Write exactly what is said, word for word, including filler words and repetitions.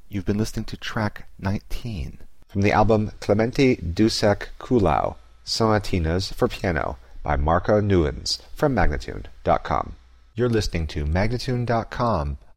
You've been listening to track nineteen from the album Clementi Dussek Kulau, Sonatinas for Piano by Marco Newens from Magnatune dot com. You're listening to Magnatune dot com,